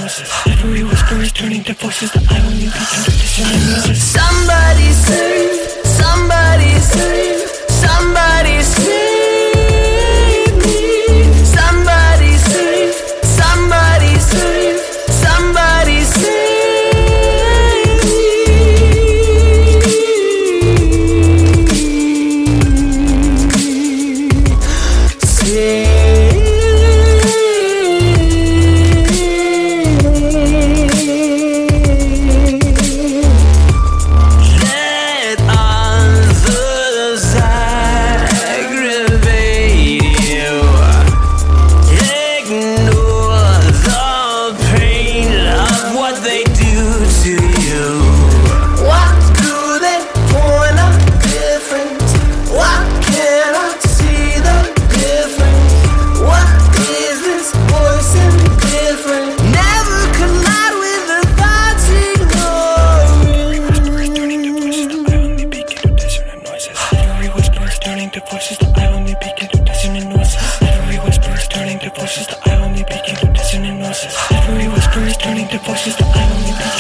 noises. Every whisper is turning to voices that I only begin to discern in noises. Somebody save, somebody save, somebody save me. Somebody save, somebody save, somebody save to voices that I only begin to discern in noises. Every whisper is turning to voices that I only begin to discern in noises. Every whisper is turning to voices that I only begin